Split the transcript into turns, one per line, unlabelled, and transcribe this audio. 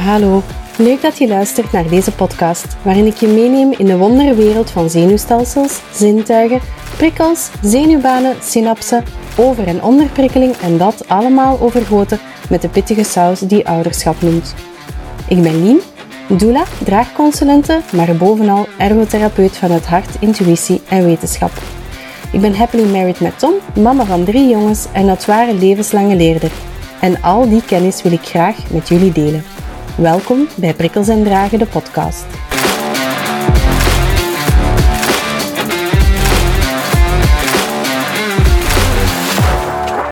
Hallo, leuk dat je luistert naar deze podcast, waarin ik je meeneem in de wonderwereld van zenuwstelsels, zintuigen, prikkels, zenuwbanen, synapsen, over- en onderprikkeling en dat allemaal overgoten met de pittige saus die ouderschap noemt. Ik ben Lien, doula, draagconsulente, maar bovenal ergotherapeut van het hart, intuïtie en wetenschap. Ik ben happily married met Tom, mama van 3 jongens en notoire levenslange leerder. En al die kennis wil ik graag met jullie delen. Welkom bij Prikkels en Dragen, de podcast.